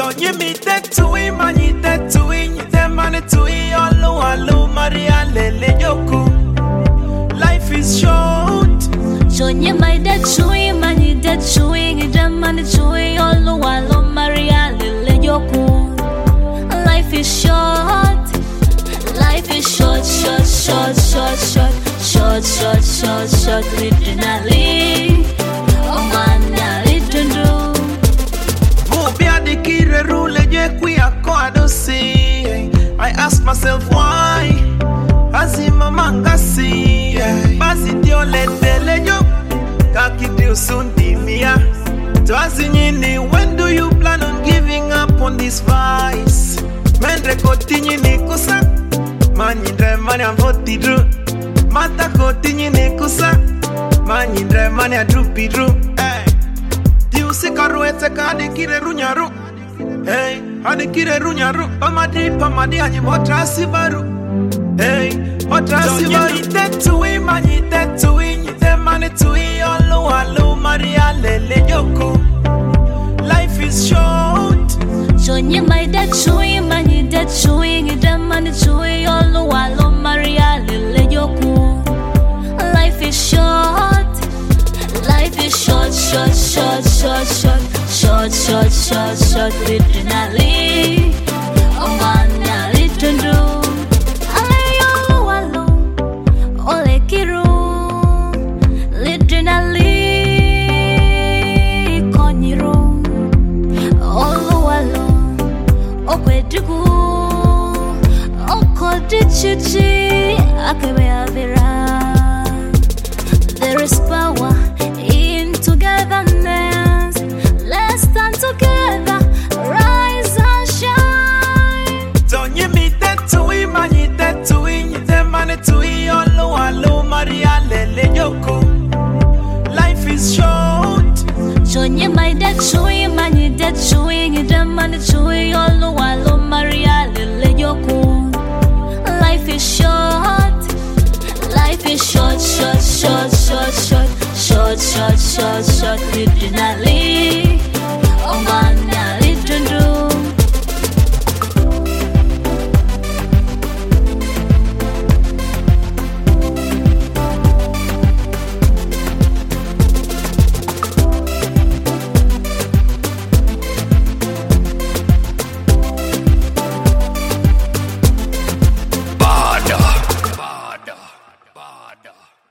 Don't you meet that to him, man, you that to him, that man to him, allo, Maria, lele, yoko. Life is short. Don't you my that to him, man, you that to him, that man to him, allo, Maria, lele, yoko. Life is short. Life is short, literally. Oh man, literally. I ask myself why. Azima mangasi. Bazidio lendele yo. Kakidio sundimia. Twazinyini, when do you plan on giving up on this vice? Mendre kotinyi nikusa. Manyindre mani amvotidru. Mata kotinyi nikusa. Manyindre mani adrupidru. Diusikaruete kadikire runyaru. Hey, adikire runyaru. Pamadi anyi motrasi baru. Hey, motrasi baru. Don't you need to win, man, you need to win. You need money to win. Allo, Maria, lele, yoko. Life is short. Don't you my that chewing, man, you that chewing. You that money chewing. Allo, Maria, lele, yoko. Life is short. Life is short, literally. Oh man, literally. Allo, ole kiru, literally. Konyiru, allo, okwedugu, okodichichi, akebe avira. There is power in togetherness. Let's stand together, rise and shine. Don't you meet that to him, man, you that to him, you that money to him, allo, Maria, lele, yoko. Life is short. Don't you my that chewing, man, you that chewing, you that money chewing, allo, Maria, lele, yoko. Life is short. Life is short, literally. Oh man, literally. Bada.